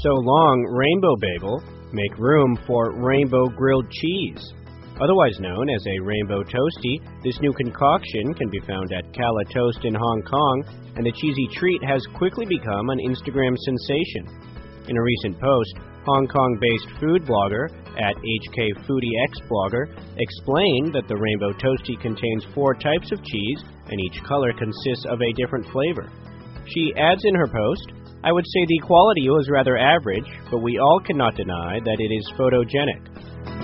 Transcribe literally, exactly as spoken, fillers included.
So long, Rainbow Bagel, make room for Rainbow Grilled Cheese. Otherwise known as a Rainbow Toasty, this new concoction can be found at Cala Toast in Hong Kong, and the cheesy treat has quickly become an Instagram sensation. In a recent post, Hong Kong-based food blogger at H K Foodie X Blogger explained that the Rainbow Toasty contains four types of cheese, and each color consists of a different flavor. She adds in her post, "I would say the quality was rather average, but we all cannot deny that it is photogenic."